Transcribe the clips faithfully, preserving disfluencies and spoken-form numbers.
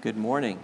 Good morning.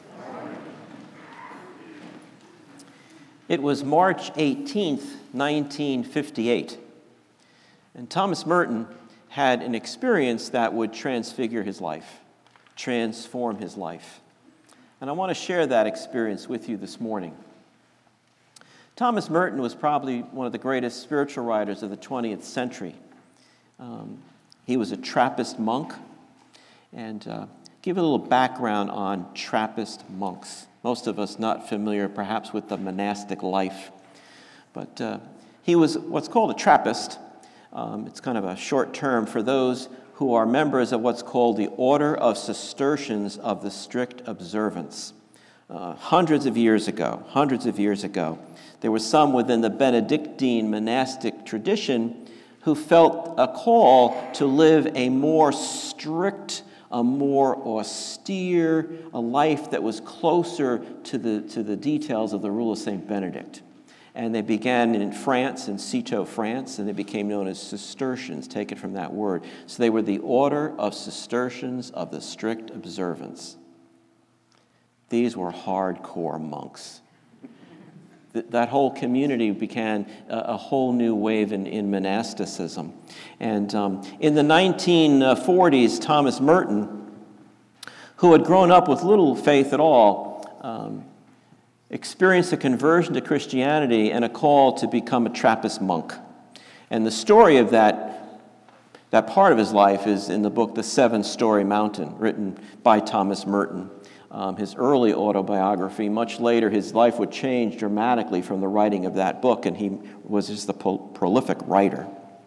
It was March eighteenth, nineteen fifty-eight, and Thomas Merton had an experience that would transfigure his life, transform his life. And I want to share that experience with you this morning. Thomas Merton was probably one of the greatest spiritual writers of the twentieth century. Um, he was a Trappist monk, and uh, give a little background on Trappist monks. Most of us not familiar perhaps with the monastic life, but uh, he was what's called a Trappist. Um, it's kind of a short term for those who are members of what's called the Order of Cistercians of the Strict Observance. Uh, hundreds of years ago, hundreds of years ago, there were some within the Benedictine monastic tradition who felt a call to live a more strict, a more austere, a life that was closer to the to the details of the rule of Saint Benedict. And they began in France, in Citeaux, France, and they became known as Cistercians, taken from that word. So they were the Order of Cistercians of the Strict Observance. These were hardcore monks. That whole community began a whole new wave in, in monasticism. And um, in the nineteen forties, Thomas Merton, who had grown up with little faith at all, um, experienced a conversion to Christianity and a call to become a Trappist monk. And the story of that, that part of his life is in the book The Seven-Story Mountain, written by Thomas Merton. Um, his early autobiography. Much later, his life would change dramatically from the writing of that book, and he was just a pro- prolific writer.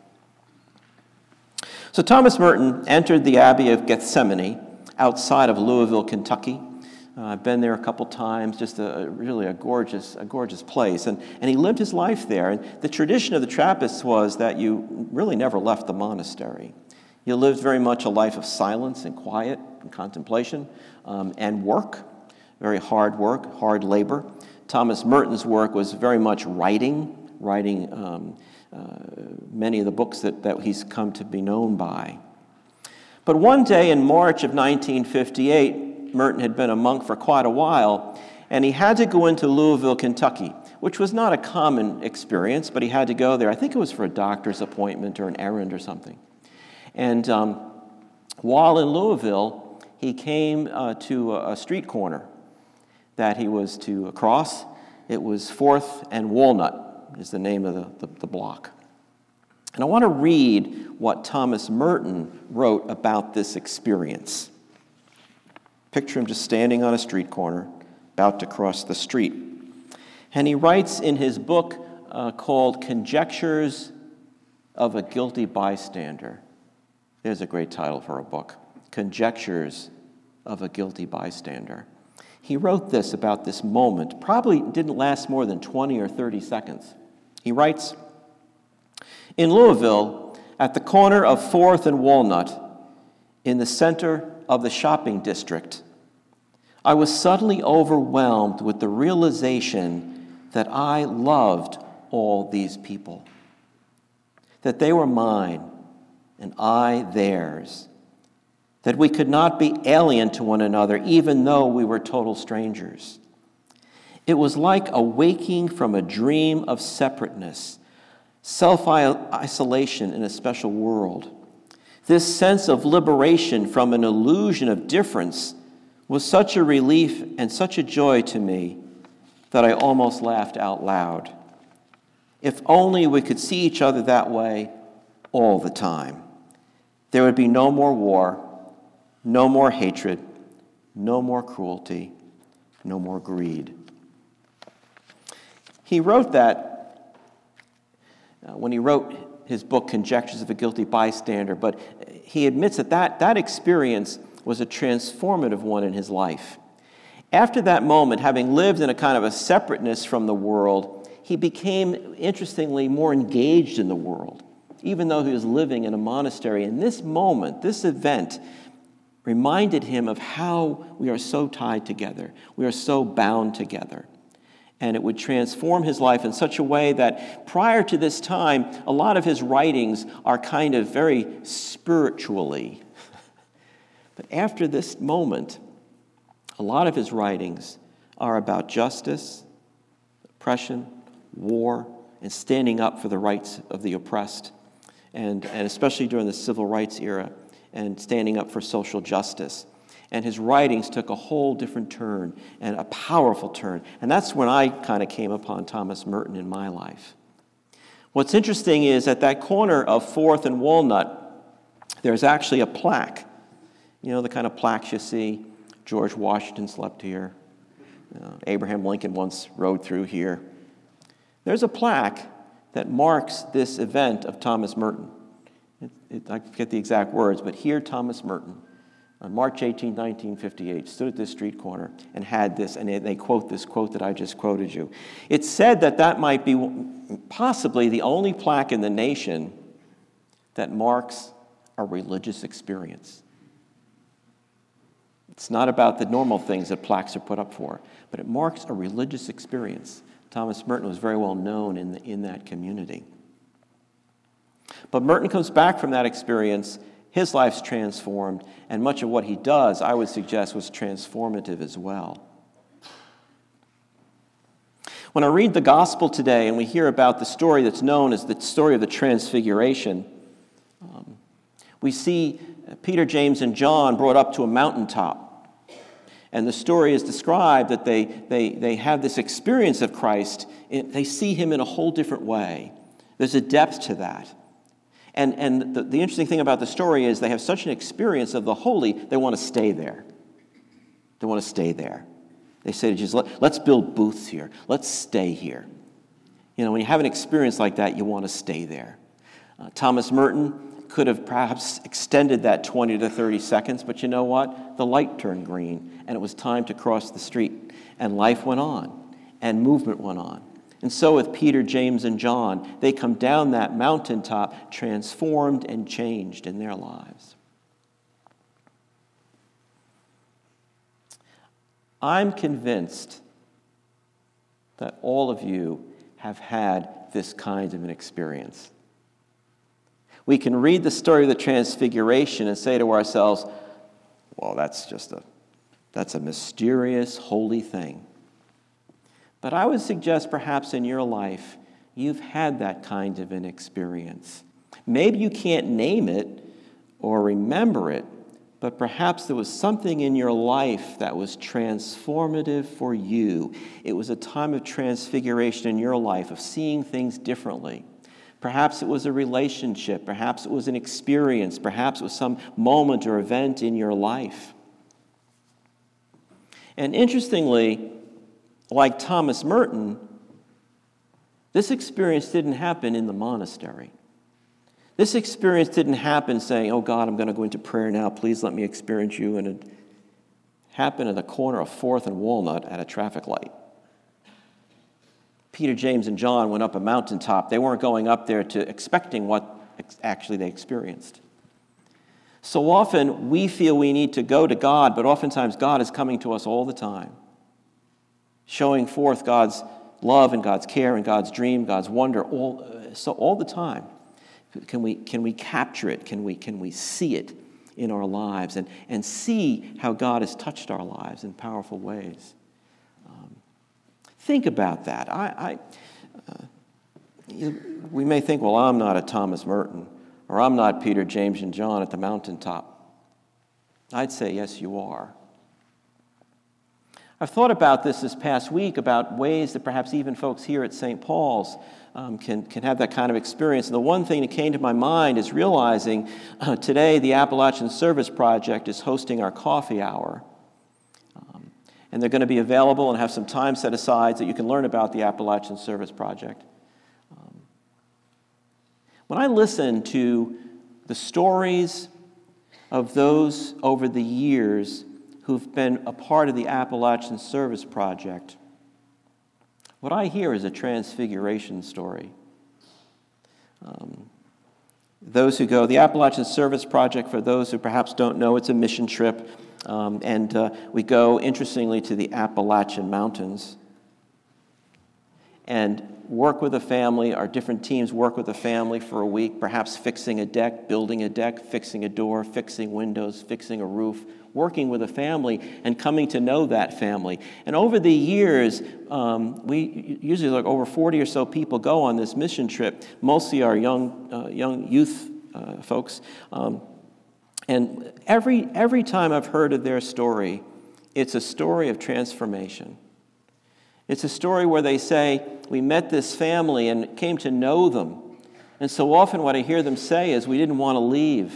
So Thomas Merton entered the Abbey of Gethsemane outside of Louisville, Kentucky. Uh, I've been there a couple times, just a, really a gorgeous, a gorgeous place. And, and he lived his life there. And the tradition of the Trappists was that you really never left the monastery. You lived very much a life of silence and quiet and contemplation um, and work, very hard work, hard labor. Thomas Merton's work was very much writing, writing um, uh, many of the books that, that he's come to be known by. But one day in March of nineteen fifty-eight, Merton had been a monk for quite a while, and he had to go into Louisville, Kentucky, which was not a common experience, but he had to go there. I think it was for a doctor's appointment or an errand or something. And um, while in Louisville, he came uh, to a, a street corner that he was to cross. It was fourth and Walnut is the name of the, the, the block. And I want to read what Thomas Merton wrote about this experience. Picture him just standing on a street corner, about to cross the street. And he writes in his book uh, called Conjectures of a Guilty Bystander. There's a great title for a book, Conjectures of a Guilty Bystander. He wrote this about this moment, probably didn't last more than twenty or thirty seconds. He writes, in Louisville, at the corner of fourth and Walnut, in the center of the shopping district, I was suddenly overwhelmed with the realization that I loved all these people, that they were mine, and I theirs, that we could not be alien to one another even though we were total strangers. It was like awaking from a dream of separateness, self-isolation in a special world. This sense of liberation from an illusion of difference was such a relief and such a joy to me that I almost laughed out loud. If only we could see each other that way all the time. There would be no more war, no more hatred, no more cruelty, no more greed. He wrote that uh, when he wrote his book, Conjectures of a Guilty Bystander, but he admits that, that that experience was a transformative one in his life. After that moment, having lived in a kind of a separateness from the world, he became, interestingly, more engaged in the world, even though he was living in a monastery. And this moment, this event, reminded him of how we are so tied together. We are so bound together. And it would transform his life in such a way that prior to this time, a lot of his writings are kind of very spiritually. But after this moment, A lot of his writings are about justice, oppression, war, and standing up for the rights of the oppressed, and, and especially during the civil rights era, and standing up for social justice. And his writings took a whole different turn, and a powerful turn. And that's when I kind of came upon Thomas Merton in my life. What's interesting is at that corner of fourth and Walnut, there's actually a plaque. You know, the kind of plaques you see. George Washington slept here. Uh, Abraham Lincoln once rode through here. There's a plaque that marks this event of Thomas Merton. It, it, I forget the exact words, but here Thomas Merton, on March eighteenth, nineteen fifty-eight, stood at this street corner and had this, and they, they quote this quote that I just quoted you. It's said that that might be possibly the only plaque in the nation that marks a religious experience. It's not about the normal things that plaques are put up for, but it marks a religious experience. Thomas Merton was very well known in, the, in that community. But Merton comes back from that experience. His life's transformed, and much of what he does, I would suggest, was transformative as well. When I read the gospel today and we hear about the story that's known as the story of the Transfiguration, um, we see Peter, James, and John brought up to a mountaintop. And the story is described that they, they, they have this experience of Christ. They see him in a whole different way. There's a depth to that. And, and the, the interesting thing about the story is they have such an experience of the holy, they want to stay there. They want to stay there. They say to Jesus, Let, let's build booths here. Let's stay here. You know, when you have an experience like that, you want to stay there. Uh, Thomas Merton could have perhaps extended that twenty to thirty seconds, but you know what? The light turned green, and it was time to cross the street. And life went on, and movement went on. And so with Peter, James, and John, they come down that mountaintop transformed and changed in their lives. I'm convinced that all of you have had this kind of an experience. We can read the story of the Transfiguration and say to ourselves, well, that's just a, that's a mysterious, holy thing. But I would suggest perhaps in your life, you've had that kind of an experience. Maybe you can't name it or remember it, but perhaps there was something in your life that was transformative for you. It was a time of transfiguration in your life, of seeing things differently. Perhaps it was a relationship. Perhaps it was an experience. Perhaps it was some moment or event in your life. And interestingly, like Thomas Merton, this experience didn't happen in the monastery. This experience didn't happen saying, oh God, I'm going to go into prayer now. Please let me experience you. And it happened in the corner of fourth and Walnut at a traffic light. Peter, James, and John went up a mountaintop. They weren't going up there to expecting what actually they experienced. So often we feel we need to go to God, but oftentimes God is coming to us all the time, showing forth God's love and God's care and God's dream, God's wonder, all so all the time. Can we can we capture it? Can we can we see it in our lives and, and see how God has touched our lives in powerful ways? Um, think about that. I, I uh, you, we may think, well, I'm not a Thomas Merton, or I'm not Peter, James, and John at the mountaintop. I'd say, yes, you are. I've thought about this this past week, about ways that perhaps even folks here at Saint Paul's um, can, can have that kind of experience. And the one thing that came to my mind is realizing uh, today the Appalachian Service Project is hosting our coffee hour. Um, and they're going to be available and have some time set aside so you can learn about the Appalachian Service Project. Um, when I listen to the stories of those over the years who've been a part of the Appalachian Service Project, what I hear is a transfiguration story. Um, those who go, the Appalachian Service Project, for those who perhaps don't know, it's a mission trip, um, and uh, we go, interestingly, to the Appalachian Mountains and work with a family. Our different teams work with a family for a week, perhaps fixing a deck, building a deck, fixing a door, fixing windows, fixing a roof, working with a family and coming to know that family. And over the years, um, we usually like over forty or so people go on this mission trip, mostly our young uh, young youth uh, folks. Um, and every every time I've heard of their story, it's a story of transformation. It's a story where they say, we met this family and came to know them. And so often what I hear them say is, we didn't want to leave.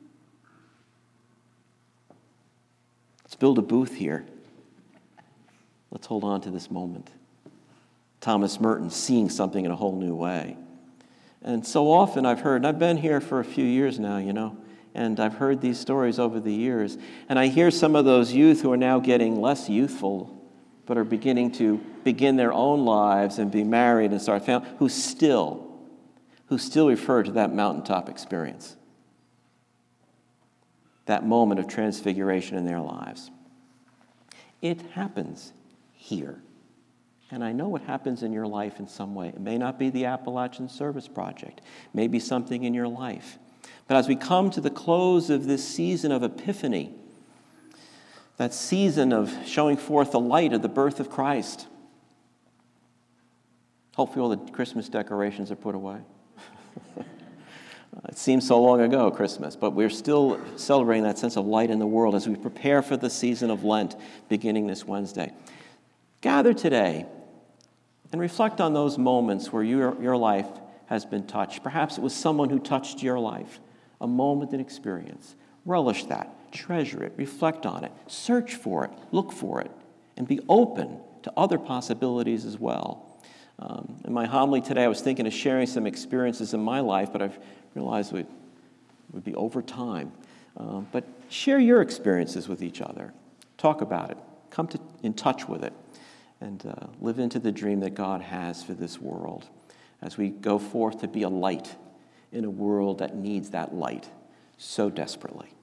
Let's build a booth here. Let's hold on to this moment. Thomas Merton seeing something in a whole new way. And so often I've heard, and I've been here for a few years now, you know, and I've heard these stories over the years. And I hear some of those youth who are now getting less youthful, but are beginning to begin their own lives and be married and start family, who still, who still refer to that mountaintop experience, that moment of transfiguration in their lives. It happens here. And I know it happens in your life in some way. It may not be the Appalachian Service Project. It may be something in your life. But as we come to the close of this season of Epiphany, that season of showing forth the light of the birth of Christ. Hopefully all the Christmas decorations are put away. It seems so long ago, Christmas, but we're still celebrating that sense of light in the world as we prepare for the season of Lent beginning this Wednesday. Gather today and reflect on those moments where your, your life has been touched. Perhaps it was someone who touched your life, a moment in experience. Relish that. Treasure it, reflect on it, search for it, look for it, and be open to other possibilities as well. Um, in my homily today, I was thinking of sharing some experiences in my life, but I've realized it would be over time. Uh, but share your experiences with each other. Talk about it. Come to, in touch with it, and uh, live into the dream that God has for this world as we go forth to be a light in a world that needs that light so desperately.